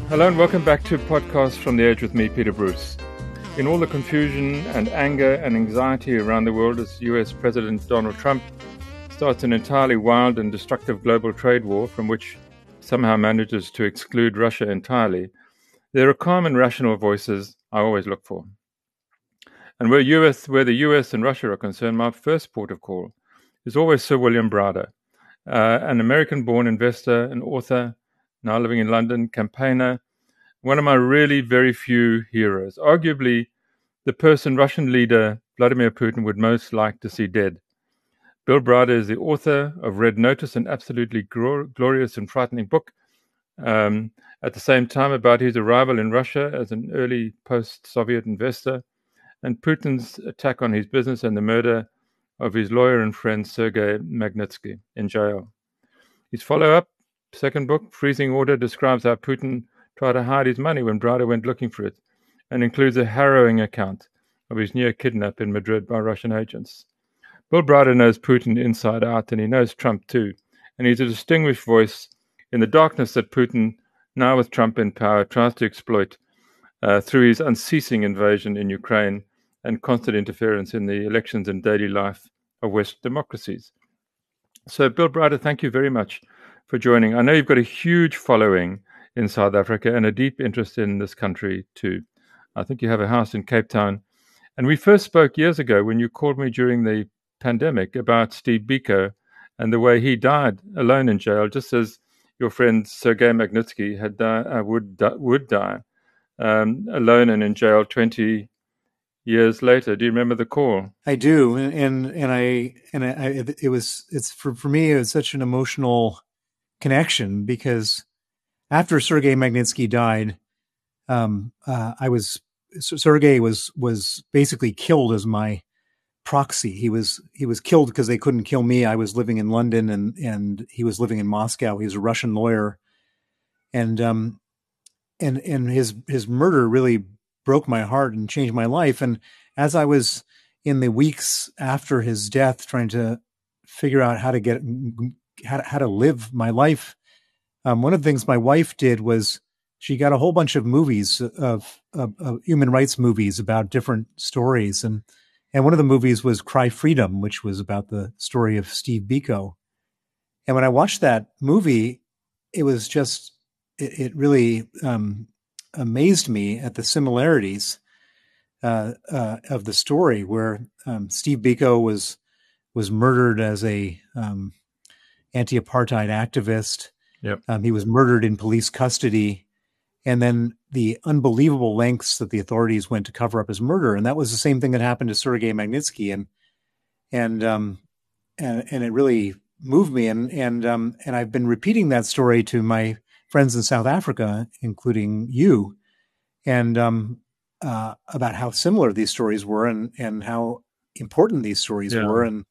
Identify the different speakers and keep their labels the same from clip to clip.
Speaker 1: Hello and welcome back to Podcast from the Edge with me, Peter Bruce. In all the confusion and anger and anxiety around the world as US President Donald Trump starts an entirely wild and destructive global trade war from which somehow manages to exclude Russia entirely, there are calm and rational voices I always look for. And where the US and Russia are concerned, my first port of call is always Sir William Browder, an American-born investor and author, now living in London, campaigner, one of my really very few heroes, arguably the person Russian leader Vladimir Putin would most like to see dead. Bill Browder is the author of Red Notice, an absolutely glorious and frightening book, at the same time about his arrival in Russia as an early post-Soviet investor and Putin's attack on his business and the murder of his lawyer and friend Sergei Magnitsky in jail. His follow-up, second book, Freezing Order, describes how Putin tried to hide his money when Browder went looking for it and includes a harrowing account of his near kidnap in Madrid by Russian agents. Bill Browder knows Putin inside out, and he knows Trump too, and he's a distinguished voice in the darkness that Putin, now with Trump in power, tries to exploit through his unceasing invasion in Ukraine and constant interference in the elections and daily life of West democracies. So, Bill Browder, thank you very much for joining. I know you've got a huge following in South Africa and a deep interest in this country too. I think you have a house in Cape Town. And we first spoke years ago when you called me during the pandemic about Steve Biko and the way he died alone in jail, just as your friend Sergei Magnitsky would die alone and in jail 20 years later. Do you remember the call?
Speaker 2: I do, it's for me, it was such an emotional connection because after Sergei Magnitsky died, Sergei was basically killed as my proxy. He was killed because they couldn't kill me. I was living in London and he was living in Moscow. He was a Russian lawyer, and his murder really broke my heart and changed my life. And as I was in the weeks after his death, trying to figure out how to live my life, one of the things my wife did was she got a whole bunch of movies of human rights movies about different stories. And one of the movies was Cry Freedom, which was about the story of Steve Biko. And when I watched that movie, it was just, it really amazed me at the similarities of the story where Steve Biko was murdered as a anti-apartheid activist.
Speaker 1: Yep.
Speaker 2: He was murdered in police custody, and then the unbelievable lengths that the authorities went to cover up his murder. And that was the same thing that happened to Sergei Magnitsky. And it really moved me. And I've been repeating that story to my friends in South Africa, including you, and about how similar these stories were and how important these stories were. And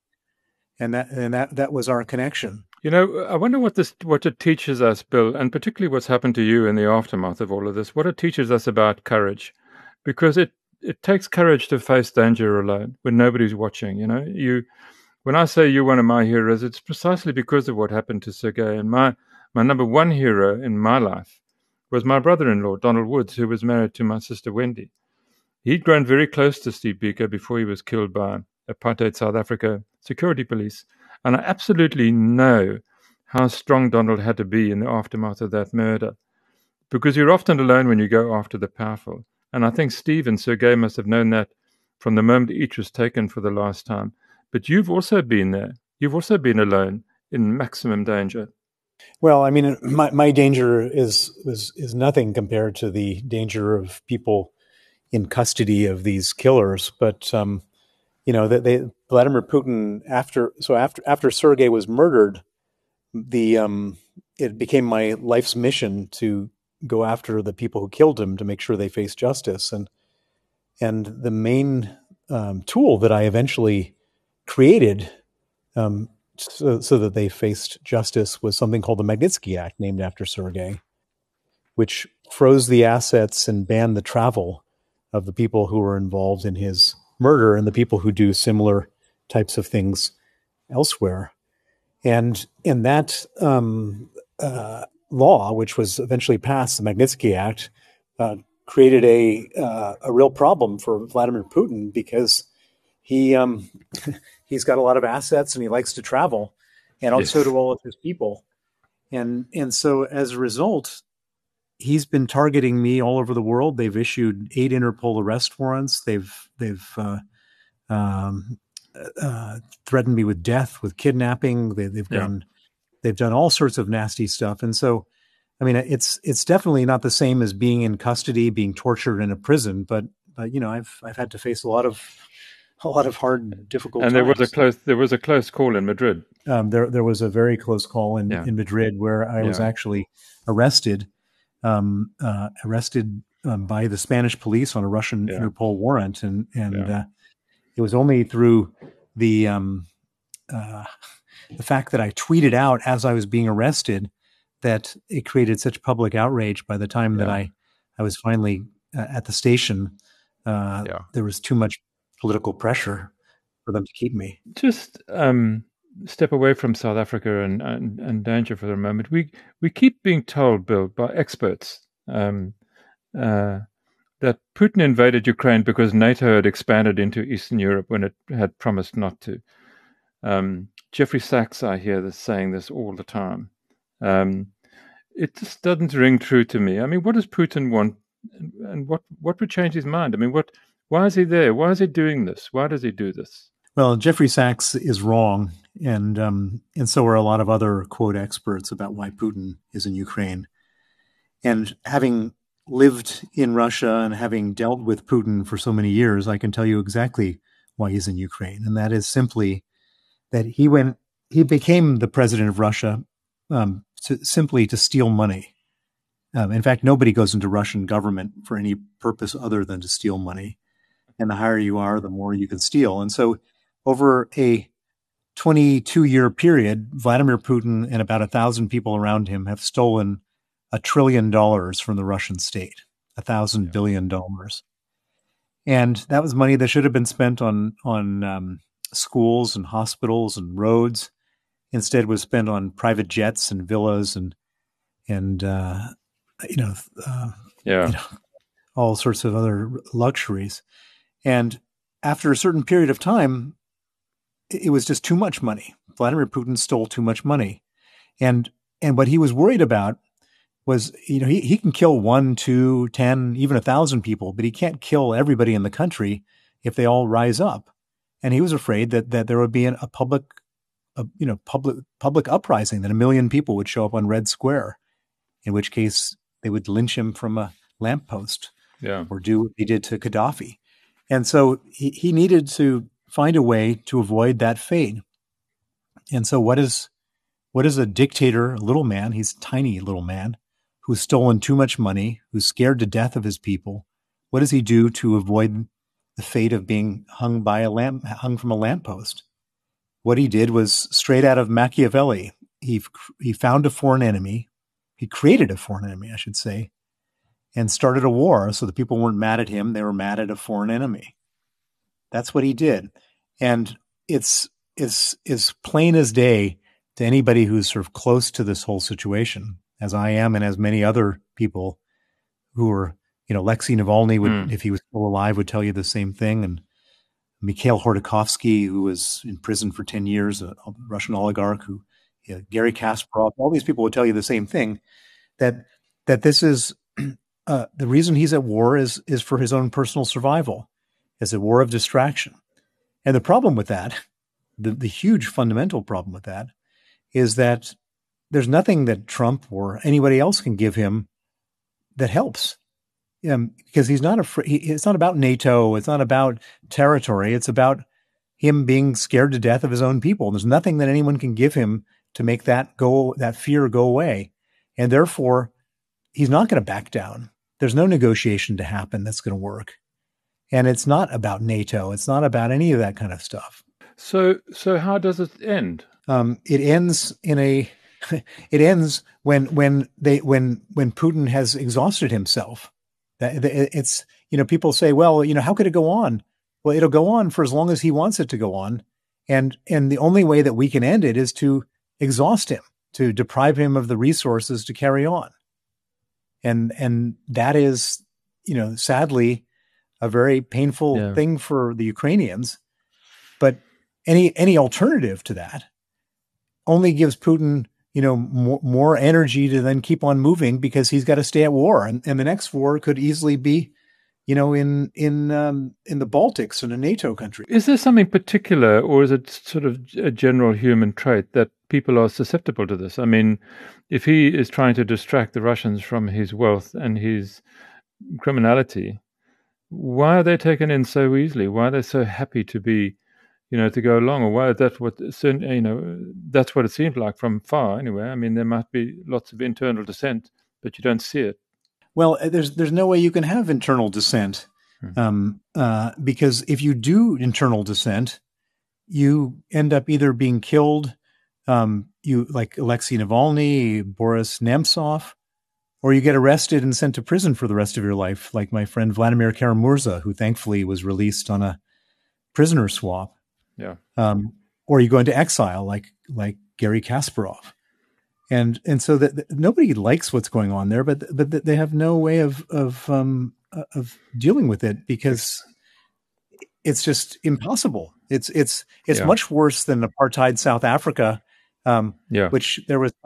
Speaker 2: that was our connection.
Speaker 1: You know, I wonder what it teaches us, Bill, and particularly what's happened to you in the aftermath of all of this, what it teaches us about courage, because it takes courage to face danger alone when nobody's watching. You know, when I say you're one of my heroes, it's precisely because of what happened to Sergei. And my number one hero in my life was my brother-in-law, Donald Woods, who was married to my sister, Wendy. He'd grown very close to Steve Biko before he was killed by apartheid South Africa security police. And I absolutely know how strong Donald had to be in the aftermath of that murder, because you're often alone when you go after the powerful. And I think Steve and Sergei must have known that from the moment each was taken for the last time. But you've also been there. You've also been alone in maximum danger.
Speaker 2: Well, I mean, my danger is nothing compared to the danger of people in custody of these killers. But Vladimir Putin, after Sergei was murdered, it became my life's mission to go after the people who killed him to make sure they face justice. And the main tool that I eventually created so that they faced justice was something called the Magnitsky Act, named after Sergei, which froze the assets and banned the travel of the people who were involved in his murder and the people who do similar types of things elsewhere. And that law, which was eventually passed, the Magnitsky Act, created a real problem for Vladimir Putin because he's got a lot of assets and he likes to travel, and
Speaker 1: Yes.
Speaker 2: so do all of his people, and so as a result, he's been targeting me all over the world. They've issued 8 Interpol arrest warrants. They've threatened me with death, with kidnapping. They've done all sorts of nasty stuff. And so, I mean, it's definitely not the same as being in custody, being tortured in a prison. But you know, I've had to face a lot of hard, difficult.
Speaker 1: And
Speaker 2: times.
Speaker 1: there was a close call in Madrid.
Speaker 2: There was a very close call in Madrid where I was actually arrested. By the Spanish police on a Russian Interpol warrant, and it was only through the fact that I tweeted out as I was being arrested that it created such public outrage. By the time that I was finally at the station, there was too much political pressure for them to keep me.
Speaker 1: Just step away from South Africa and danger for a moment. We keep being told, Bill, by experts that Putin invaded Ukraine because NATO had expanded into Eastern Europe when it had promised not to. Jeffrey Sachs, I hear this saying this all the time. It just doesn't ring true to me. I mean, what does Putin want, and what would change his mind? I mean, why is he there? Why is he doing this? Why does he do this?
Speaker 2: Well, Jeffrey Sachs is wrong, and so are a lot of other quote experts about why Putin is in Ukraine. And having lived in Russia and having dealt with Putin for so many years, I can tell you exactly why he's in Ukraine, and that is simply that he became the president of Russia simply to steal money. In fact, nobody goes into Russian government for any purpose other than to steal money. And the higher you are, the more you can steal. And so over a 22-year period, Vladimir Putin and about 1,000 people around him have stolen $1 trillion from the Russian state, $1,000 billion. And that was money that should have been spent on schools and hospitals and roads. Instead was spent on private jets and villas and all sorts of other luxuries. And after a certain period of time, it was just too much money. Vladimir Putin stole too much money. And what he was worried about was, he can kill 1, 2, 10, even 1,000 people, but he can't kill everybody in the country if they all rise up. And he was afraid that there would be a public uprising, that 1 million people would show up on Red Square, in which case they would lynch him from a lamppost or do what he did to Gaddafi. And so he needed to find a way to avoid that fate. And so what is a dictator, a little man, he's a tiny little man, who's stolen too much money, who's scared to death of his people, what does he do to avoid the fate of being hung from a lamppost? What he did was straight out of Machiavelli. He found a foreign enemy. He created a foreign enemy, I should say, and started a war. So the people weren't mad at him. They were mad at a foreign enemy. That's what he did. And it's plain as day to anybody who's sort of close to this whole situation, as I am and as many other people who are, Alexei Navalny would, if he was still alive, would tell you the same thing. And Mikhail Khodorkovsky, who was in prison for 10 years, a Russian oligarch, Gary Kasparov, all these people would tell you the same thing, that this is the reason he's at war is for his own personal survival. It's a war of distraction. And the problem with that, the huge fundamental problem with that, is that there's nothing that Trump or anybody else can give him that helps. Because he's not afraid. It's not about NATO. It's not about territory. It's about him being scared to death of his own people. There's nothing that anyone can give him to make that fear go away. And therefore, he's not going to back down. There's no negotiation to happen that's going to work. And it's not about NATO. It's not about any of that kind of stuff.
Speaker 1: So how does it end?
Speaker 2: It ends it ends when Putin has exhausted himself. It's, people say, well, how could it go on? Well, it'll go on for as long as he wants it to go on. And the only way that we can end it is to exhaust him. to deprive him of the resources to carry on. And that is, sadly, a very painful thing for the Ukrainians. But any alternative to that only gives Putin, more energy to then keep on moving, because he's got to stay at war, and the next war could easily be, in the Baltics, in a NATO country.
Speaker 1: Is there something particular, or is it sort of a general human trait that people are susceptible to this? I mean, if he is trying to distract the Russians from his wealth and his criminality, why are they taken in so easily? Why are they so happy to be, to go along? Or why is that that's what it seems like from far anyway. I mean, there might be lots of internal dissent, but you don't see it.
Speaker 2: Well, there's no way you can have internal dissent, because if you do internal dissent, you end up either being killed, you like Alexei Navalny, Boris Nemtsov, or you get arrested and sent to prison for the rest of your life, like my friend Vladimir Kara-Murza, who thankfully was released on a prisoner swap.
Speaker 1: Yeah.
Speaker 2: Or you go into exile, like Garry Kasparov. And so that nobody likes what's going on there, but they have no way of dealing with it, because it's just impossible. It's much worse than apartheid South Africa, which there was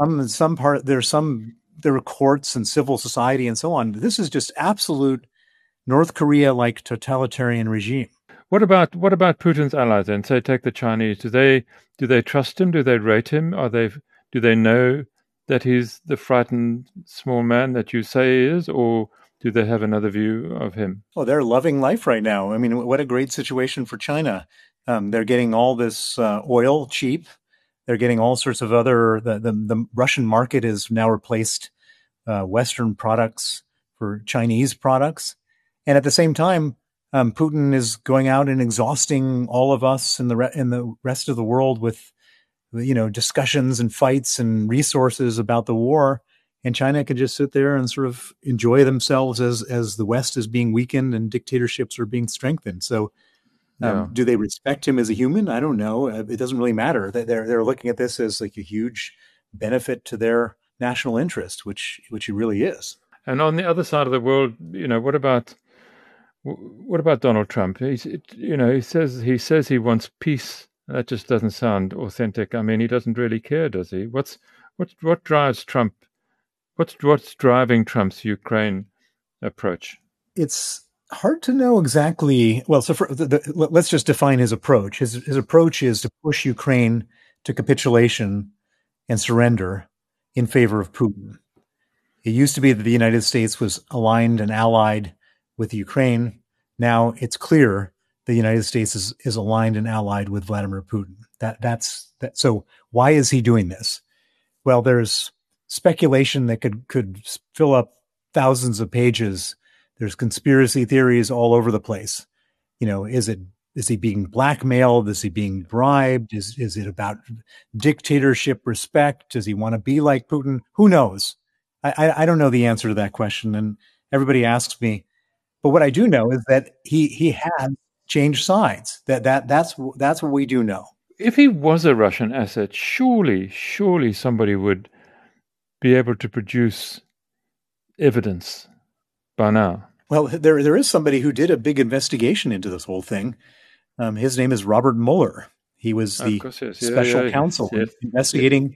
Speaker 2: there were courts and civil society and so on. This is just absolute North Korea-like totalitarian regime.
Speaker 1: What about Putin's allies then? Say, take the Chinese. Do they trust him? Do they rate him? Do they know that he's the frightened small man that you say he is, or do they have another view of him?
Speaker 2: Oh, they're loving life right now. I mean, what a great situation for China. They're getting all this oil cheap. They're getting all sorts of other. The Russian market has now replaced Western products for Chinese products, and at the same time, Putin is going out and exhausting all of us in the rest of the world with, discussions and fights and resources about the war, and China can just sit there and sort of enjoy themselves as the West is being weakened and dictatorships are being strengthened. So, do they respect him as a human? I don't know. It doesn't really matter. They're looking at this as like a huge benefit to their national interest, which it really is.
Speaker 1: And on the other side of the world, what about Donald Trump? He says he wants peace. That just doesn't sound authentic. I mean, he doesn't really care, does he? What drives Trump? What's driving Trump's Ukraine approach?
Speaker 2: It's hard to know exactly. Well, so let's just define his approach. His approach is to push Ukraine to capitulation and surrender in favor of Putin. It used to be that the United States was aligned and allied with Ukraine. Now it's clear the United States is aligned and allied with Vladimir Putin. That's. So why is he doing this? Well, there's speculation that could fill up thousands of pages. There's conspiracy theories all over the place. Is he being blackmailed? Is he being bribed? Is it about dictatorship respect? Does he want to be like Putin? Who knows? I don't know the answer to that question, and everybody asks me. But what I do know is that he has changed sides. That's what we do know.
Speaker 1: If he was a Russian asset, surely somebody would be able to produce evidence by now.
Speaker 2: Well, there is somebody who did a big investigation into this whole thing. His name is Robert Mueller. He was the special counsel investigating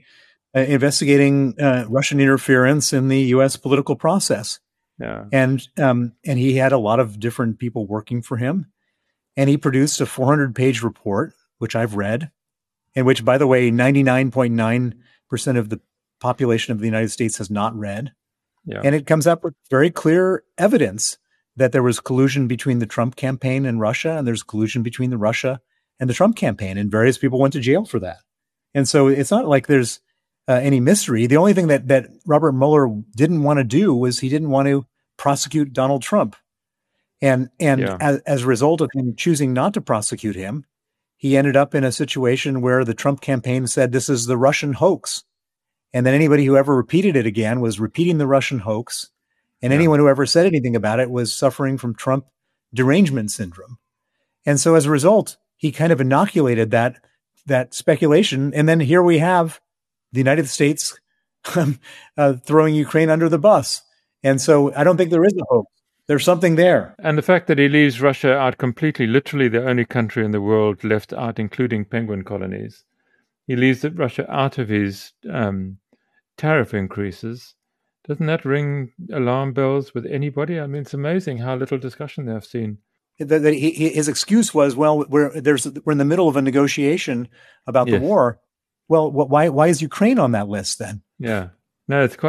Speaker 2: Russian interference in the U.S. political process.
Speaker 1: Yeah.
Speaker 2: And he had a lot of different people working for him. And he produced a 400-page report, which I've read, and which, by the way, 99.9% of the population of the United States has not read.
Speaker 1: Yeah.
Speaker 2: And it comes up with very clear evidence that there was collusion between the Trump campaign and Russia, and there's collusion between the Russia and the Trump campaign, and various people went to jail for that. And so it's not like there's any mystery. The only thing that Robert Mueller didn't want to do was he didn't want to prosecute Donald Trump. And as a result of him choosing not to prosecute him, he ended up in a situation where the Trump campaign said this is the Russian hoax. And then anybody who ever repeated it again was repeating the Russian hoax. And anyone who ever said anything about it was suffering from Trump derangement syndrome. And so as a result, he kind of inoculated that speculation. And then here we have the United States throwing Ukraine under the bus. And so I don't think there is a hope. There's something there.
Speaker 1: And the fact that he leaves Russia out completely, literally the only country in the world left out, including penguin colonies. He leaves Russia out of his tariff increases. Doesn't that ring alarm bells with anybody? I mean, it's amazing how little discussion they've seen.
Speaker 2: His excuse was, well, we're in the middle of a negotiation about the war. Well, why is Ukraine on that list then?
Speaker 1: Yeah, no, is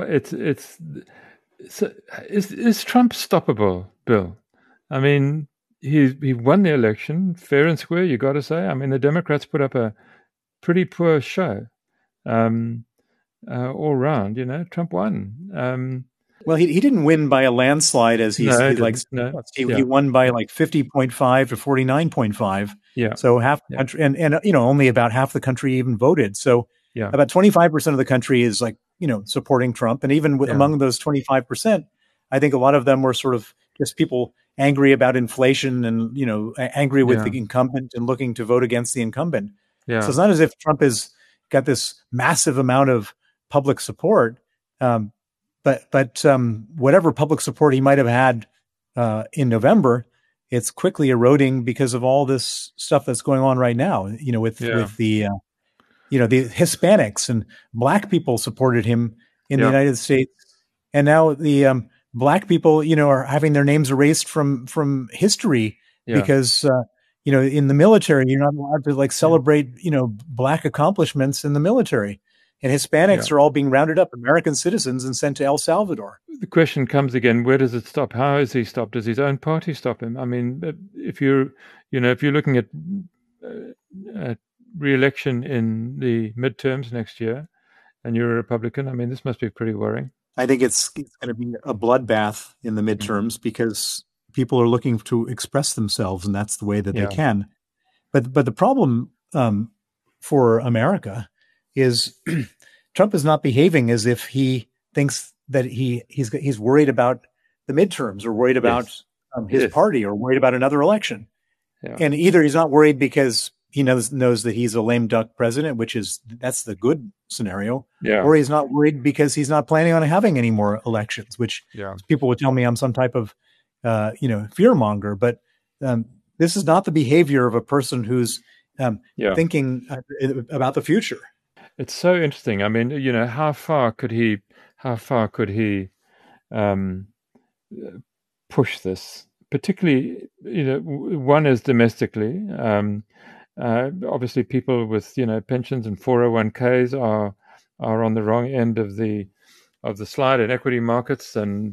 Speaker 1: Trump stoppable, Bill? I mean, he won the election fair and square. You got to say. I mean, the Democrats put up a pretty poor show all round. You know, Trump won.
Speaker 2: Well, he didn't win by a landslide as he likes. No. He won by like 50.5 to 49.5.
Speaker 1: Yeah.
Speaker 2: So half the country, and only about half the country even voted. So about 25% of the country is like, supporting Trump. And even among those 25%, I think a lot of them were sort of just people angry about inflation and, angry with the incumbent and looking to vote against the incumbent. Yeah. So it's not as if Trump has got this massive amount of public support. But whatever public support he might have had in November, it's quickly eroding because of all this stuff that's going on right now. With the Hispanics and Black people supported him in the United States, and now the Black people, are having their names erased from history because in the military you're not allowed to celebrate Black accomplishments in the military. And Hispanics are all being rounded up, American citizens, and sent to El Salvador.
Speaker 1: The question comes again: where does it stop? How is he stopped? Does his own party stop him? I mean, if you're looking at re-election in the midterms next year, and you're a Republican, I mean, this must be pretty worrying.
Speaker 2: I think it's going to be a bloodbath in the midterms because people are looking to express themselves, and that's the way that they can. But the problem for America is Trump is not behaving as if he thinks that he's worried about the midterms or worried about his party or worried about another election. Yeah. And either he's not worried because he knows that he's a lame duck president, that's the good scenario, or he's not worried because he's not planning on having any more elections, which people would tell me I'm some type of fearmonger. But this is not the behavior of a person who's thinking about the future.
Speaker 1: It's so interesting. I mean, how far could he push this? Particularly, one is domestically. Obviously, people with pensions and 401ks are on the wrong end of the slide in equity markets, and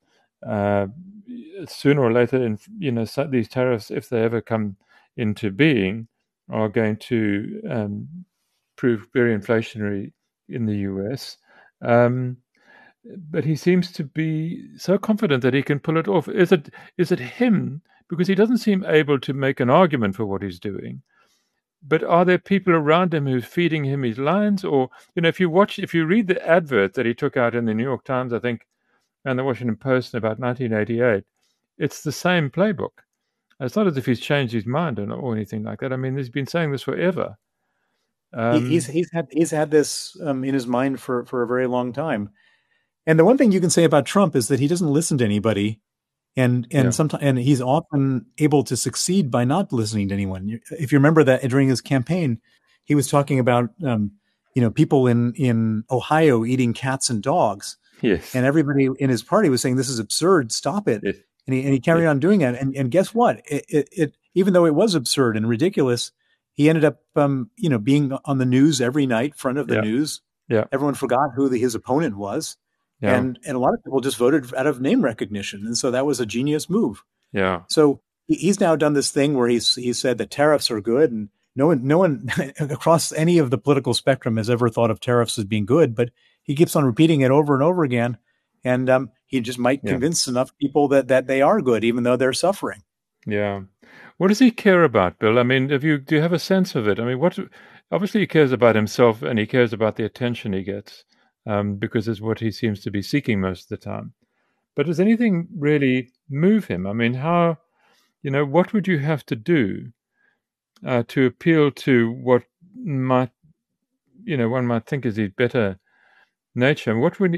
Speaker 1: sooner or later, these tariffs, if they ever come into being, are going to prove very inflationary in the US. But he seems to be so confident that he can pull it off. Is it him? Because he doesn't seem able to make an argument for what he's doing. But are there people around him who's feeding him his lines? Or, if you read the advert that he took out in the New York Times, I think, and the Washington Post in about 1988, it's the same playbook. It's not as if he's changed his mind or anything like that. I mean, he's been saying this forever.
Speaker 2: He's had this in his mind for a very long time. And the one thing you can say about Trump is that he doesn't listen to anybody, and sometimes, and he's often able to succeed by not listening to anyone. If you remember that during his campaign, he was talking about people in Ohio eating cats and dogs.
Speaker 1: Yes.
Speaker 2: And everybody in his party was saying, "This is absurd. Stop it." Yes. And he carried on doing it. And guess what? It even though it was absurd and ridiculous, he ended up, being on the news every night, front of the news.
Speaker 1: Yeah.
Speaker 2: Everyone forgot who his opponent was. Yeah. And a lot of people just voted out of name recognition. And so that was a genius move.
Speaker 1: Yeah.
Speaker 2: So he's now done this thing where he said that tariffs are good. And no one across any of the political spectrum has ever thought of tariffs as being good. But he keeps on repeating it over and over again. And he just might convince enough people that they are good, even though they're suffering.
Speaker 1: Yeah. What does he care about, Bill? I mean, do you have a sense of it? I mean, obviously he cares about himself and he cares about the attention he gets, because it's what he seems to be seeking most of the time. But does anything really move him? I mean, what would you have to do to appeal to what might one might think is his better nature. What would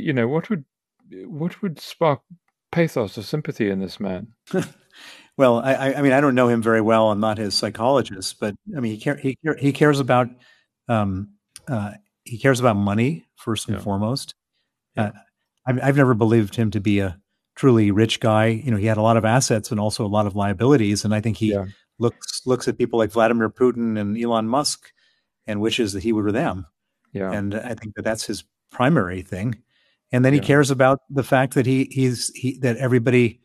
Speaker 1: spark pathos or sympathy in this man?
Speaker 2: Well, I mean, I don't know him very well. I'm not his psychologist, but I mean, he cares about um, he cares about money first and foremost. I've never believed him to be a truly rich guy. He had a lot of assets and also a lot of liabilities, and I think he looks at people like Vladimir Putin and Elon Musk and wishes that he were them.
Speaker 1: Yeah,
Speaker 2: and I think that's his primary thing. And then he cares about the fact that that everybody,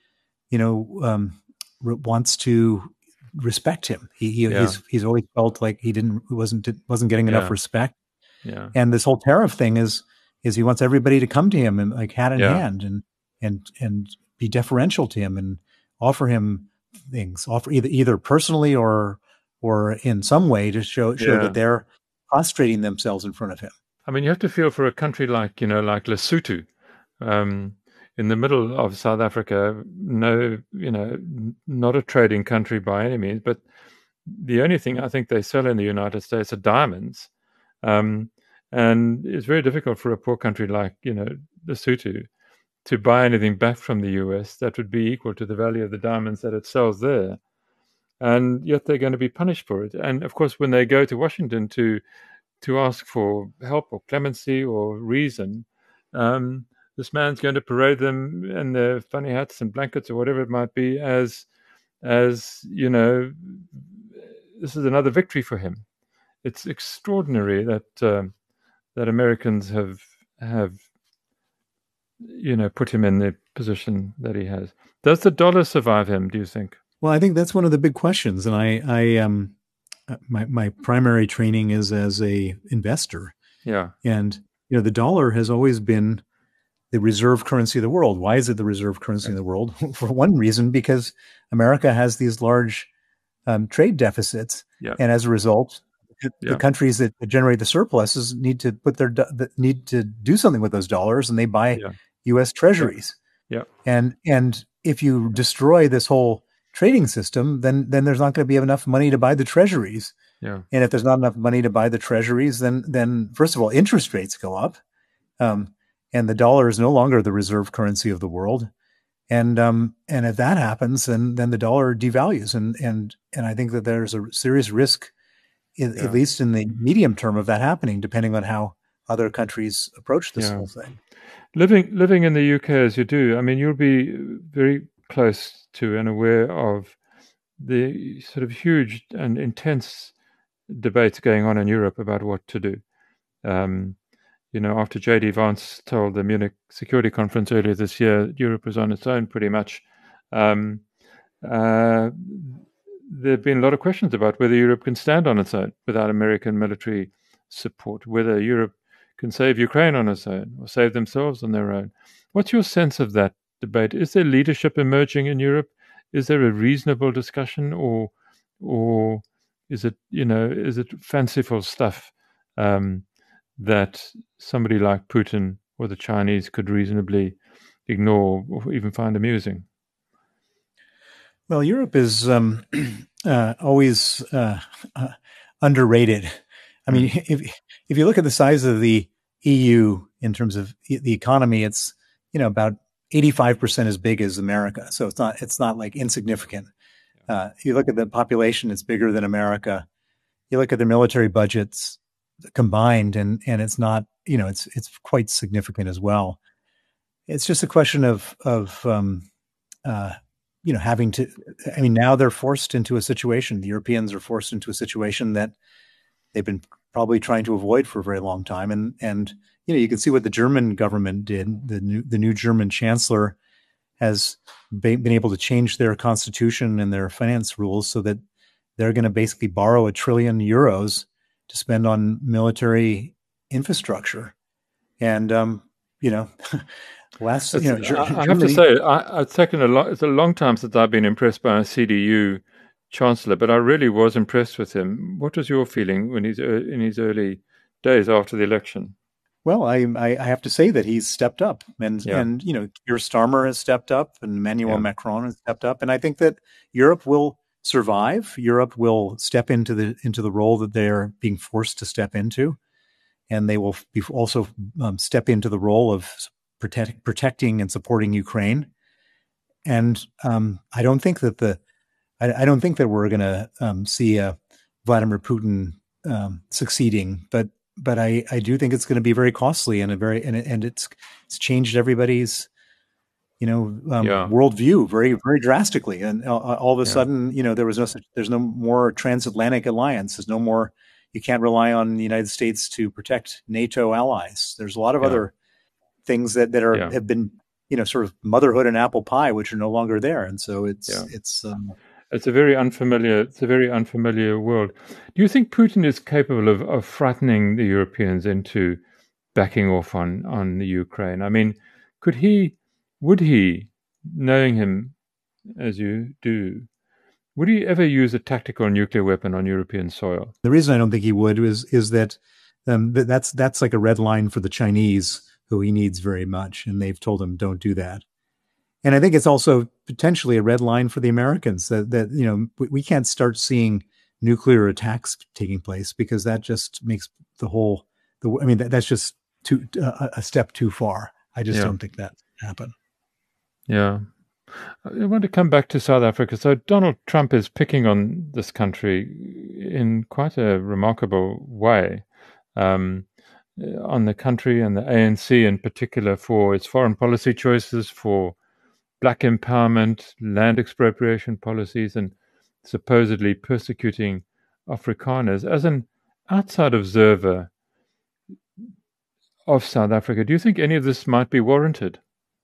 Speaker 2: wants to respect him. He's always felt like he wasn't getting enough respect.
Speaker 1: Yeah.
Speaker 2: And this whole tariff thing is he wants everybody to come to him and like hat in hand and be deferential to him and offer him things, offer either personally or in some way to show that they're prostrating themselves in front of him.
Speaker 1: I mean, you have to feel for a country like Lesotho, in the middle of South Africa, not a trading country by any means, but the only thing I think they sell in the United States are diamonds. And it's very difficult for a poor country like, Lesotho to buy anything back from the US that would be equal to the value of the diamonds that it sells there. And yet they're going to be punished for it. And of course, when they go to Washington to ask for help or clemency or reason, this man's going to parade them in their funny hats and blankets or whatever it might be as this is another victory for him. It's extraordinary that Americans have put him in the position that he has. Does the dollar survive him, do you think?
Speaker 2: Well, I think that's one of the big questions. And my primary training is as a investor.
Speaker 1: Yeah.
Speaker 2: And, the dollar has always been the reserve currency of the world. Why is it the reserve currency of the world? For one reason, because America has these large trade deficits.
Speaker 1: Yeah.
Speaker 2: And as a result, the countries that generate the surpluses need to do something with those dollars, and they buy U.S. treasuries.
Speaker 1: Yeah.
Speaker 2: And if you destroy this whole trading system, then there's not going to be enough money to buy the treasuries.
Speaker 1: Yeah.
Speaker 2: And if there's not enough money to buy the treasuries, then first of all, interest rates go up. And the dollar is no longer the reserve currency of the world. And if that happens, then the dollar devalues. And I think that there's a serious risk, at least in the medium term, of that happening, depending on how other countries approach this whole thing.
Speaker 1: Living in the UK as you do, I mean, you'll be very close to and aware of the sort of huge and intense debates going on in Europe about what to do. After J.D. Vance told the Munich Security Conference earlier this year, Europe was on its own pretty much. There have been a lot of questions about whether Europe can stand on its own without American military support, whether Europe can save Ukraine on its own or save themselves on their own. What's your sense of that debate? Is there leadership emerging in Europe? Is there a reasonable discussion, or is it fanciful stuff that somebody like Putin or the Chinese could reasonably ignore or even find amusing?
Speaker 2: Well, Europe is always underrated. I mean, if you look at the size of the EU in terms of the economy, it's about 85% as big as America. So it's not like insignificant. You look at the population; it's bigger than America. You look at the military budgets combined, and it's not, it's quite significant as well. It's just a question of having to. I mean, now they're forced into a situation. The Europeans are forced into a situation that they've been probably trying to avoid for a very long time, and you can see what the German government did. The new German chancellor has been able to change their constitution and their finance rules so that they're going to basically borrow €1 trillion to spend on military infrastructure. And I have
Speaker 1: to say, it's taken it's a long time since I've been impressed by a CDU chancellor, but I really was impressed with him. What was your feeling when he's in his early days after the election?
Speaker 2: Well, I have to say that he's stepped up, and Keir Starmer has stepped up, and Emmanuel Macron has stepped up, and I think that Europe will survive. Europe will step into the role that they're being forced to step into, and they will also step into the role of protecting and supporting Ukraine. And I don't think that I don't think that we're going to see Vladimir Putin succeeding, but I do think it's going to be very costly and it's changed everybody's worldview very, very drastically. And all of a sudden, there's no more transatlantic alliance. There's no more. You can't rely on the United States to protect NATO allies. There's a lot of other things that have been sort of motherhood and apple pie, which are no longer there. And so it's
Speaker 1: a very unfamiliar world. Do you think Putin is capable of frightening the Europeans into backing off on the Ukraine? I mean, would he, knowing him as you do, would he ever use a tactical nuclear weapon on European soil?
Speaker 2: The reason I don't think he would is that that's like a red line for the Chinese, who he needs very much, and they've told him don't do that. And I think it's also potentially a red line for the Americans that we can't start seeing nuclear attacks taking place, because that just makes that's just a step too far. I just don't think that will happen.
Speaker 1: Yeah. I want to come back to South Africa. So Donald Trump is picking on this country in quite a remarkable way, on the country and the ANC in particular for its foreign policy choices, for black empowerment, land expropriation policies, and supposedly persecuting Afrikaners. As an outside observer of South Africa, do you think any of this might be warranted?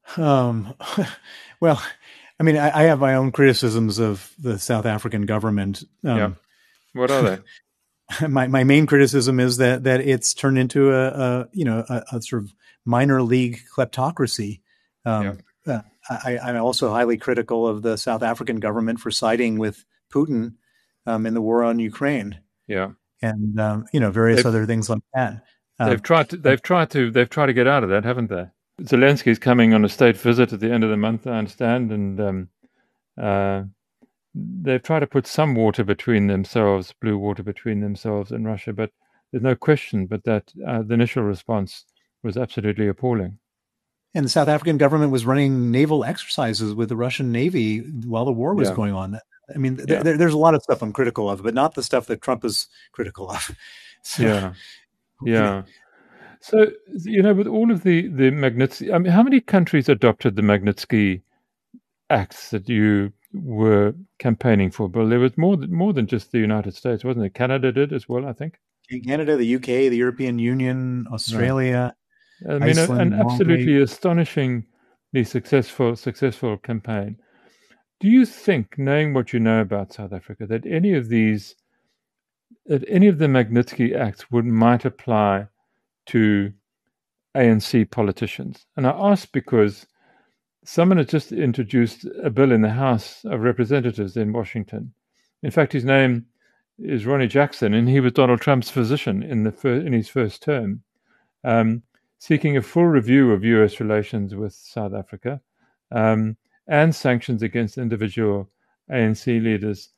Speaker 2: Well, I mean, I have my own criticisms of the South African government.
Speaker 1: What are they?
Speaker 2: My main criticism is that it's turned into a sort of minor league kleptocracy. I'm also highly critical of the South African government for siding with Putin in the war on Ukraine.
Speaker 1: Yeah,
Speaker 2: and various other things like that.
Speaker 1: They've tried to get out of that, haven't they? Zelensky's coming on a state visit at the end of the month, I understand, and they've tried to put some water between themselves, blue water between themselves and Russia, but there's no question but that the initial response was absolutely appalling.
Speaker 2: And the South African government was running naval exercises with the Russian Navy while the war was going on. I mean, there's a lot of stuff I'm critical of, but not the stuff that Trump is critical of. So,
Speaker 1: yeah. So, with all of the Magnitsky, I mean, how many countries adopted the Magnitsky Acts that you were campaigning for, Bill? There was more than just the United States, wasn't it? Canada did as well, I think.
Speaker 2: Canada, the UK, the European Union, Australia.
Speaker 1: I mean,
Speaker 2: Iceland,
Speaker 1: an absolutely astonishingly successful campaign. Do you think, knowing what you know about South Africa, that any of the Magnitsky Acts might apply to ANC politicians? And I ask because someone has just introduced a bill in the House of Representatives in Washington. In fact, his name is Ronnie Jackson, and he was Donald Trump's physician in his first term, seeking a full review of U.S. relations with South Africa and sanctions against individual ANC leaders.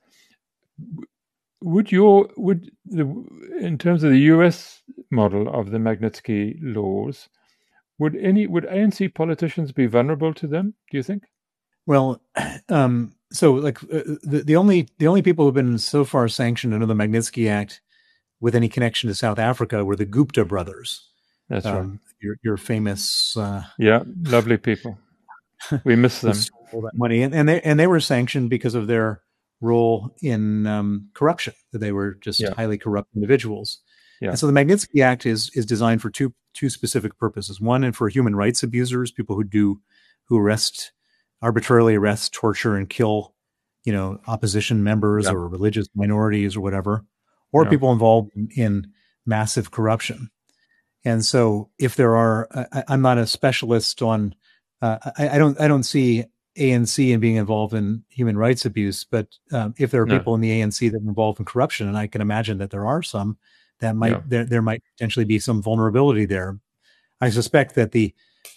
Speaker 1: In terms of the U.S. model of the Magnitsky laws, would ANC politicians be vulnerable to them, do you think?
Speaker 2: Well, so like the only people who've been so far sanctioned under the Magnitsky Act with any connection to South Africa were the Gupta brothers.
Speaker 1: That's right.
Speaker 2: Your famous,
Speaker 1: lovely people. We miss them.
Speaker 2: All that money, and they were sanctioned because of their role in corruption. That they were just highly corrupt individuals. Yeah. And so the Magnitsky Act is designed for two specific purposes. One, and for human rights abusers, people who arbitrarily arrest, torture, and kill, opposition members or religious minorities or whatever, or people involved in massive corruption. And so, if there are, I'm not a specialist on. I don't see ANC in being involved in human rights abuse, but if there are people in the ANC that are involved in corruption, and I can imagine that there are some, that might there might potentially be some vulnerability there. I suspect that the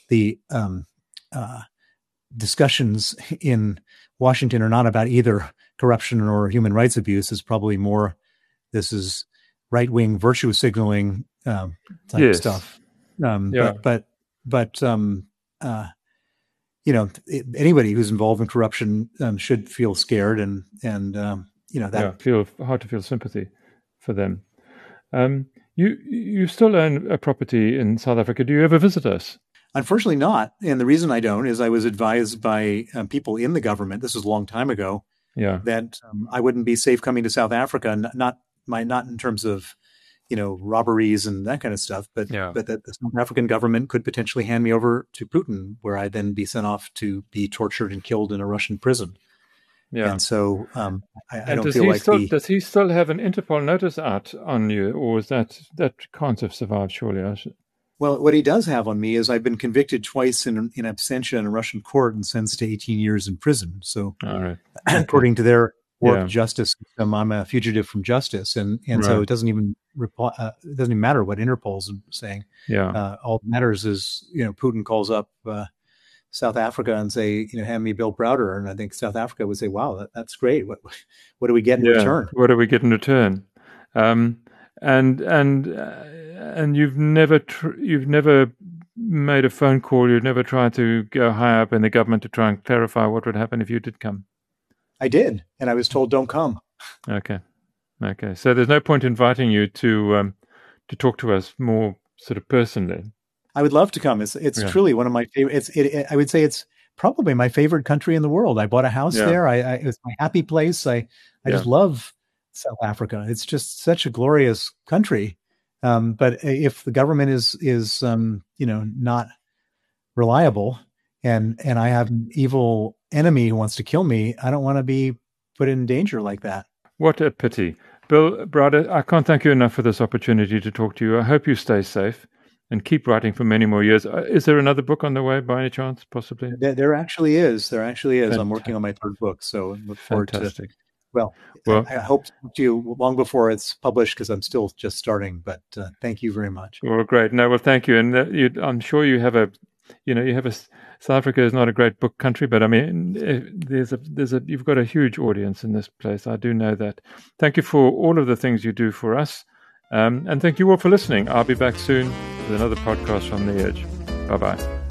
Speaker 2: discussions in Washington are not about either corruption or human rights abuse. It's probably more, this is right-wing virtue signaling type
Speaker 1: Yes.
Speaker 2: stuff.
Speaker 1: Yeah.
Speaker 2: But anybody who's involved in corruption should feel scared, and that
Speaker 1: hard to feel sympathy for them. You still own a property in South Africa. Do you ever visit us?
Speaker 2: Unfortunately not. And the reason I don't is I was advised by people in the government, this was a long time ago, that I wouldn't be safe coming to South Africa, not in terms of, robberies and that kind of stuff, but that the South African government could potentially hand me over to Putin, where I'd then be sent off to be tortured and killed in a Russian prison. Yeah. And so I don't feel like
Speaker 1: does he still have an Interpol notice out on you, or is that can't have survived, surely?
Speaker 2: Well, what he does have on me is I've been convicted twice in absentia in a Russian court and sentenced to 18 years in prison. So according to their warped justice system, I'm a fugitive from justice. And so it doesn't even it doesn't even matter what Interpol's saying.
Speaker 1: Yeah.
Speaker 2: All that matters is, Putin calls up South Africa and say, hand me Bill Browder. And I think South Africa would say, wow, that's great. What do we get in return?
Speaker 1: What do we get in return? And you've never made a phone call. You've never tried to go high up in the government to try and clarify what would happen if you did come.
Speaker 2: I did, and I was told don't come.
Speaker 1: Okay. So there's no point inviting you to talk to us more sort of personally.
Speaker 2: I would love to come. It's truly one of my favorite. I would say it's probably my favorite country in the world. I bought a house there. It's my happy place. I just love South Africa. It's just such a glorious country. But if the government is not reliable, and I have an evil enemy who wants to kill me, I don't want to be put in danger like that.
Speaker 1: What a pity. Bill Browder, I can't thank you enough for this opportunity to talk to you. I hope you stay safe and keep writing for many more years. Is there another book on the way by any chance, possibly?
Speaker 2: There actually is.
Speaker 1: Fantastic.
Speaker 2: I'm working on my third book, so I look forward to. Well, I hope to talk to you long before it's published, because I'm still just starting. But thank you very much.
Speaker 1: Well, great. No, well, thank you. And I'm sure you have South Africa is not a great book country, but I mean, you've got a huge audience in this place. I do know that. Thank you for all of the things you do for us. And thank you all for listening. I'll be back soon with another podcast from The Edge. Bye-bye.